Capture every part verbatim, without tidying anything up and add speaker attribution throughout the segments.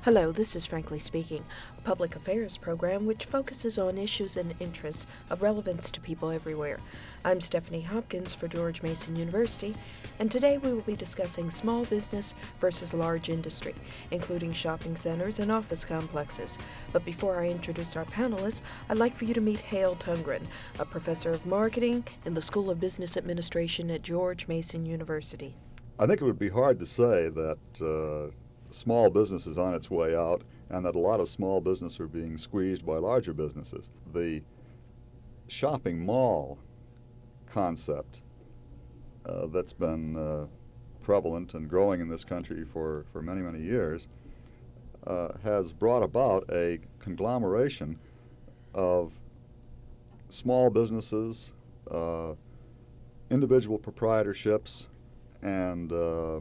Speaker 1: Hello, this is Frankly Speaking, a public affairs program which focuses on issues and interests of relevance to people everywhere. I'm Stephanie Hopkins for George Mason University, and today we will be discussing small business versus large industry, including shopping centers and office complexes. But before I introduce our panelists, I'd like for you to meet Hale Tungren, a professor of marketing in the School of Business Administration at George Mason University.
Speaker 2: I think it would be hard to say that uh, small business is on its way out and that a lot of small business are being squeezed by larger businesses. The shopping mall concept uh, that's been uh, prevalent and growing in this country for, for many, many years uh, has brought about a conglomeration of small businesses, uh, individual proprietorships, and uh,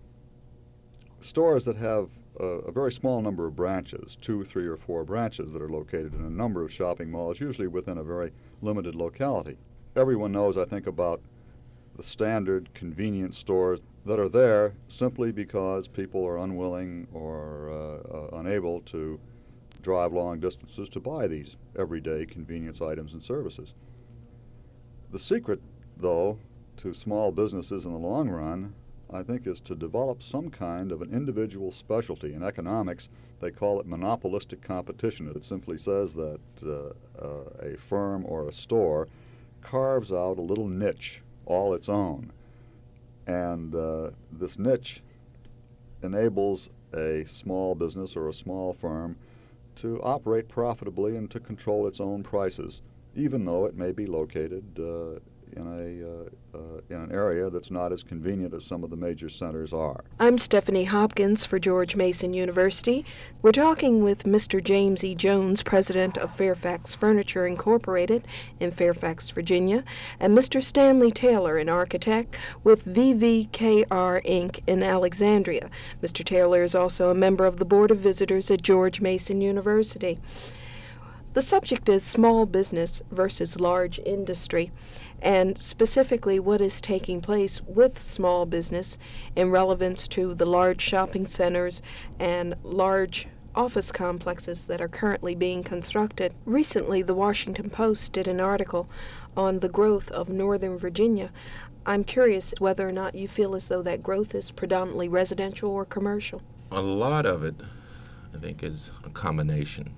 Speaker 2: stores that have a, a very small number of branches, two, three, or four branches that are located in a number of shopping malls, usually within a very limited locality. Everyone knows, I think, about the standard convenience stores that are there simply because people are unwilling or uh, uh, unable to drive long distances to buy these everyday convenience items and services. The secret, though, to small businesses in the long run, I think, is to develop some kind of an individual specialty. In economics, they call it monopolistic competition. It simply says that uh, uh, a firm or a store carves out a little niche all its own. And uh, this niche enables a small business or a small firm to operate profitably and to control its own prices, even though it may be located uh, in a uh, uh, in an area that's not as convenient as some of the major centers are.
Speaker 1: I'm Stephanie Hopkins for George Mason University. We're talking with Mister James E. Jones, president of Fairfax Furniture Incorporated in Fairfax, Virginia, and Mister Stanley Taylor, an architect with V V K R Incorporated in Alexandria. Mister Taylor is also a member of the Board of Visitors at George Mason University. The subject is small business versus large industry, and specifically what is taking place with small business in relevance to the large shopping centers and large office complexes that are currently being constructed. Recently, the Washington Post did an article on the growth of Northern Virginia. I'm curious whether or not you feel as though that growth is predominantly residential or commercial.
Speaker 3: A lot of it, I think, is a combination.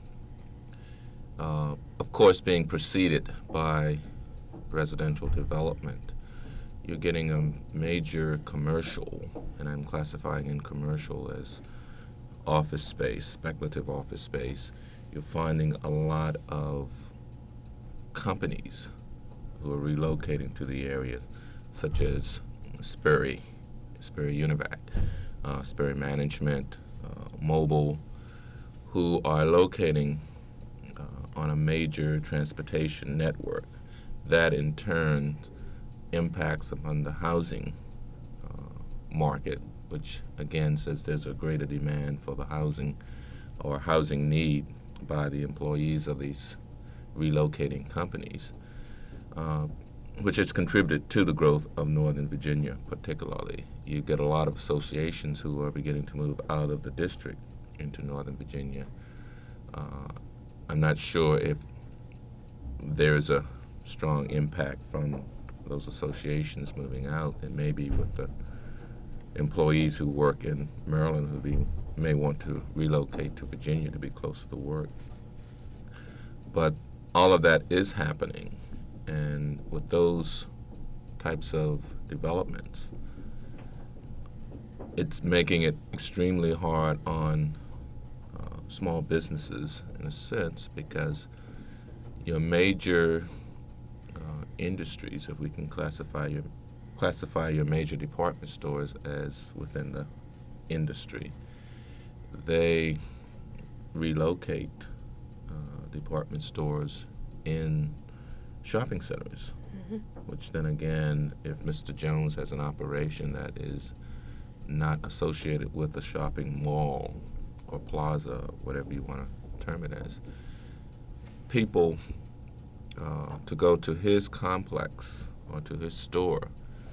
Speaker 3: Uh, of course, being preceded by residential development, you're getting a major commercial, and I'm classifying in commercial as office space, speculative office space. You're finding a lot of companies who are relocating to the area, such as Sperry, Sperry Univac, uh, Sperry Management, uh, Mobile, who are locating on a major transportation network. That in turn impacts upon the housing uh, market, which again says there's a greater demand for the housing or housing need by the employees of these relocating companies, uh, which has contributed to the growth of Northern Virginia particularly. You get a lot of associations who are beginning to move out of the district into Northern Virginia. Uh, I'm not sure if there's a strong impact from those associations moving out. It may be with the employees who work in Maryland who be, may want to relocate to Virginia to be closer to work. But all of that is happening, and with those types of developments, it's making it extremely hard on small businesses in a sense, because your major uh, industries, if we can classify your classify your major department stores as within the industry, they relocate uh, department stores in shopping centers, mm-hmm. which then again, if Mister Jones has an operation that is not associated with a shopping mall or plaza, whatever you want to term it as, people uh, to go to his complex or to his store,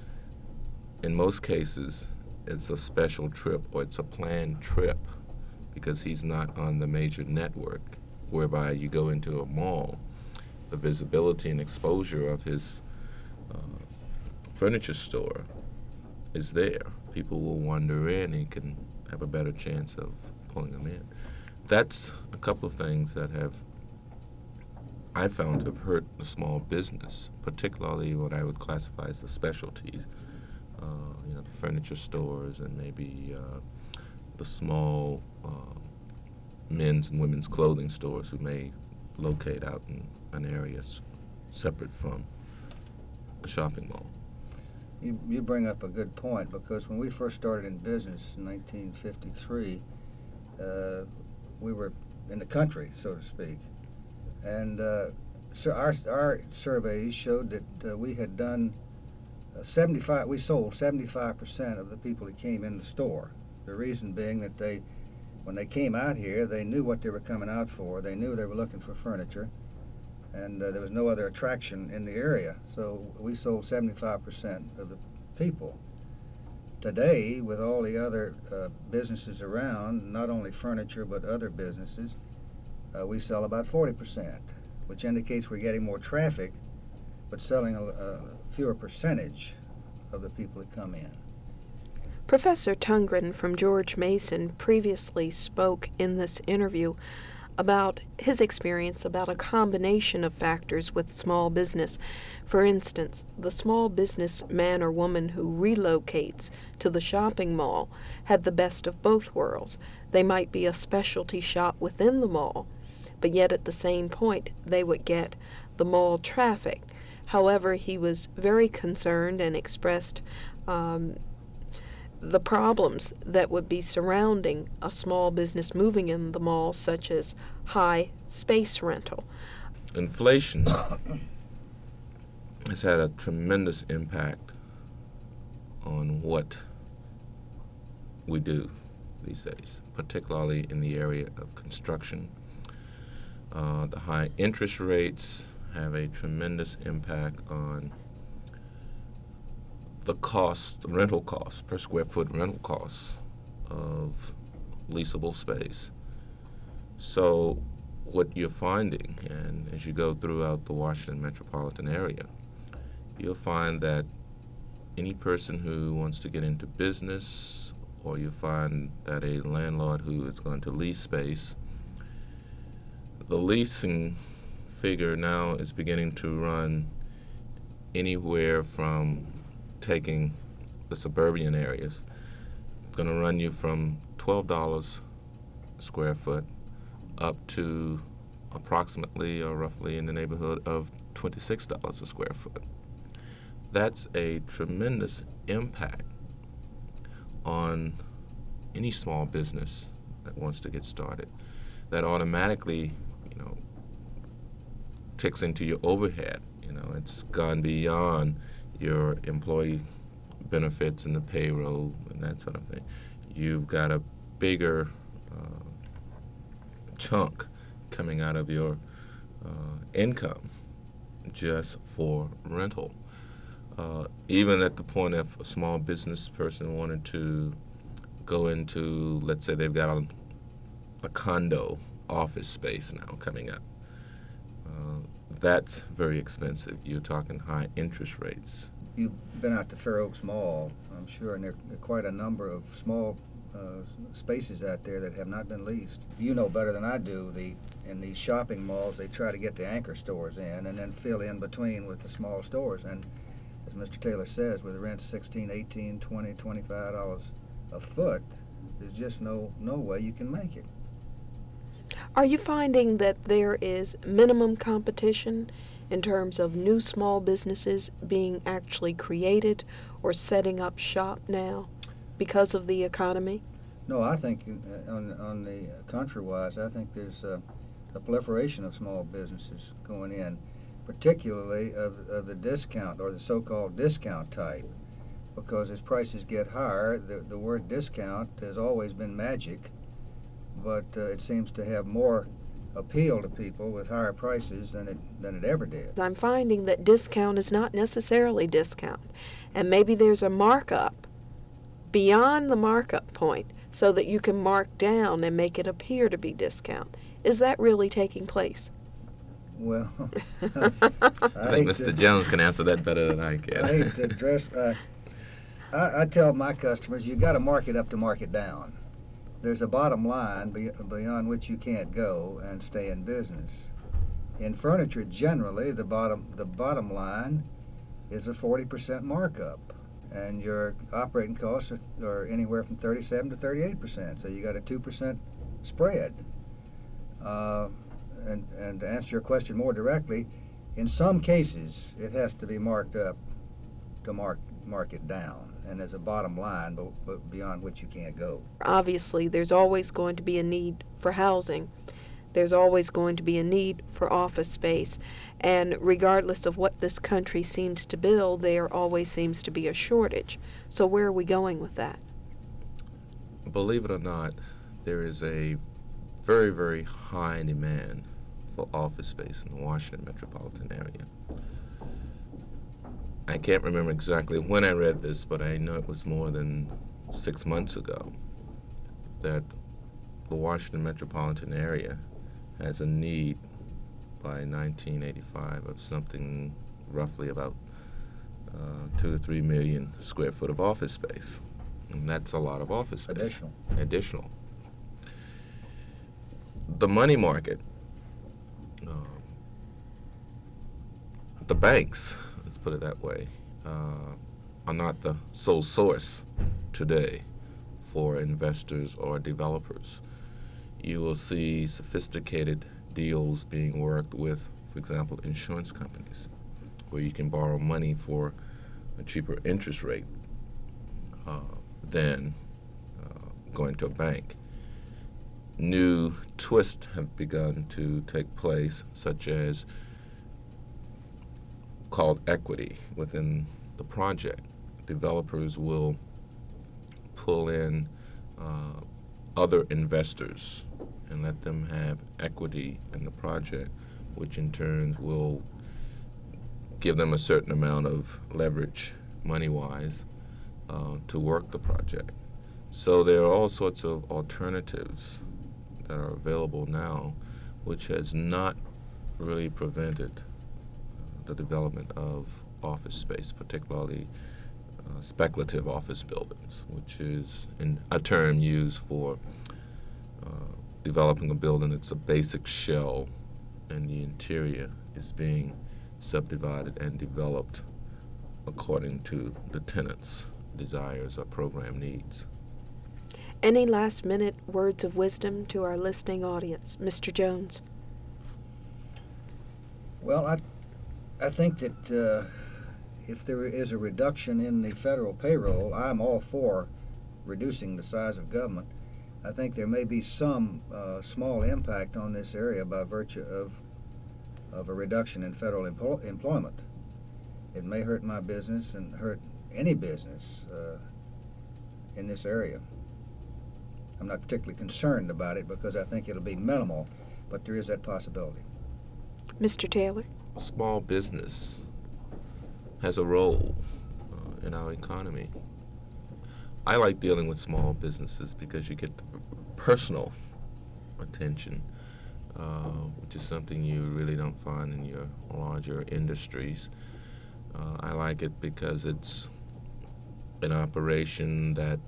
Speaker 3: in most cases, it's a special trip or it's a planned trip because he's not on the major network, whereby you go into a mall, the visibility and exposure of his uh, furniture store is there. People will wander in, and he can have a better chance of pulling them in. That's a couple of things that have, I found, to have hurt the small business, particularly what I would classify as the specialties, uh, you know, the furniture stores and maybe uh, the small uh, men's and women's clothing stores who may locate out in an area s- separate from a shopping mall.
Speaker 4: You, you bring up a good point, because when we first started in business in nineteen fifty-three, uh, we were in the country, so to speak. And uh, so our, our surveys showed that uh, we had done uh, seventy-five, we sold seventy-five percent of the people that came in the store. The reason being that they, when they came out here, they knew what they were coming out for. They knew they were looking for furniture, and uh, there was no other attraction in the area. So we sold seventy-five percent of the people. Today, with all the other uh, businesses around, not only furniture but other businesses, uh, we sell about forty percent, which indicates we're getting more traffic, but selling a, a fewer percentage of the people that come in.
Speaker 1: Professor Tungren from George Mason previously spoke in this interview about his experience about a combination of factors with small business. For instance, the small business man or woman who relocates to the shopping mall had the best of both worlds. They might be a specialty shop within the mall, but yet at the same point they would get the mall traffic. However, he was very concerned and expressed um, the problems that would be surrounding a small business moving in the mall, such as high space rental.
Speaker 3: Inflation has had a tremendous impact on what we do these days, particularly in the area of construction. Uh, the high interest rates have a tremendous impact on the cost, the rental costs, per square foot rental costs of leasable space. So what you're finding, and as you go throughout the Washington metropolitan area, you'll find that any person who wants to get into business, or you find that a landlord who is going to lease space, the leasing figure now is beginning to run anywhere from taking the suburban areas. It's going to run you from twelve dollars a square foot up to approximately or roughly in the neighborhood of twenty-six dollars a square foot. That's a tremendous impact on any small business that wants to get started. That automatically, you know, ticks into your overhead. You know, it's gone beyond your employee benefits and the payroll and that sort of thing. You've got a bigger uh, chunk coming out of your uh, income just for rental. Uh, even at the point if a small business person wanted to go into, let's say they've got a, a condo office space now coming up. Uh, that's very expensive. You're talking high interest rates.
Speaker 4: You've been out to Fair Oaks Mall, I'm sure, and there are quite a number of small uh, spaces out there that have not been leased. You know better than I do, the in these shopping malls, they try to get the anchor stores in and then fill in between with the small stores. And as Mister Taylor says, with the rent sixteen, eighteen, twenty, twenty-five dollars a foot, there's just no, no way you can make it.
Speaker 1: Are you finding that there is minimum competition in terms of new small businesses being actually created or setting up shop now because of the economy?
Speaker 4: No, I think uh, on, on the country-wise, I think there's uh, a proliferation of small businesses going in, particularly of, of the discount or the so-called discount type, because as prices get higher, the, the word discount has always been magic, but uh, it seems to have more appeal to people with higher prices than it than it ever did.
Speaker 1: I'm finding that discount is not necessarily discount, and maybe there's a markup beyond the markup point so that you can mark down and make it appear to be discount. Is that really taking place?
Speaker 4: Well, I,
Speaker 3: I think Mister
Speaker 4: To,
Speaker 3: Jones can answer that better than I can.
Speaker 4: I hate to address. Uh, I, I tell my customers, you got to mark it up to mark it down. There's a bottom line be, beyond which you can't go and stay in business. In furniture, generally, the bottom the bottom line is a forty percent markup, and your operating costs are, are anywhere from thirty-seven to thirty-eight percent. So you got a two percent spread. Uh, and and to answer your question more directly, in some cases it has to be marked up to mark mark it down, and there's a bottom line, but, but beyond which you can't go.
Speaker 1: Obviously, there's always going to be a need for housing. There's always going to be a need for office space. And regardless of what this country seems to build, there always seems to be a shortage. So where are we going with that?
Speaker 3: Believe it or not, there is a very, very high demand for office space in the Washington metropolitan area. I can't remember exactly when I read this, but I know it was more than six months ago that the Washington metropolitan area has a need by nineteen eighty-five of something roughly about uh, two to three million square foot of office space. And that's a lot of office space.
Speaker 4: Additional.
Speaker 3: Additional. The money market, uh, the banks, let's put it that way, uh, are not the sole source today for investors or developers. You will see sophisticated deals being worked with, for example, insurance companies, where you can borrow money for a cheaper interest rate uh, than uh, going to a bank. New twists have begun to take place, such as called equity within the project. Developers will pull in uh, other investors and let them have equity in the project, which in turn will give them a certain amount of leverage, money-wise, uh, to work the project. So there are all sorts of alternatives that are available now, which has not really prevented uh, the development of office space, particularly uh, speculative office buildings, which is in a term used for uh, developing a building that's a basic shell and the interior is being subdivided and developed according to the tenant's desires or program needs.
Speaker 1: Any last-minute words of wisdom to our listening audience? Mister Jones.
Speaker 4: Well, I, I think that uh, if there is a reduction in the federal payroll, I'm all for reducing the size of government. I think there may be some uh, small impact on this area by virtue of of a reduction in federal empl- employment. It may hurt my business and hurt any business uh, in this area. I'm not particularly concerned about it because I think it'll be minimal, but there is that possibility.
Speaker 1: Mister Taylor.
Speaker 3: Small business has a role uh, in our economy. I like dealing with small businesses because you get the personal attention, uh, which is something you really don't find in your larger industries. Uh, I like it because it's an operation that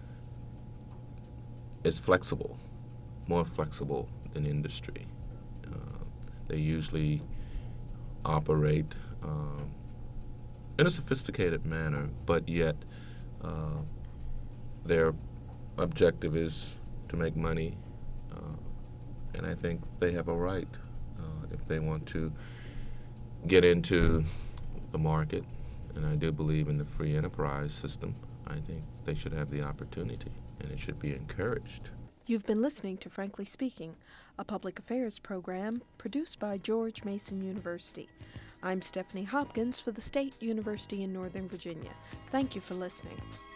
Speaker 3: is flexible, more flexible than industry. Uh, they usually operate um, in a sophisticated manner, but yet uh, their objective is to make money, uh, and I think they have a right uh, if they want to get into the market, and I do believe in the free enterprise system. I think they should have the opportunity, and it should be encouraged.
Speaker 1: You've been listening to Frankly Speaking, a public affairs program produced by George Mason University. I'm Stephanie Hopkins for the State University in Northern Virginia. Thank you for listening.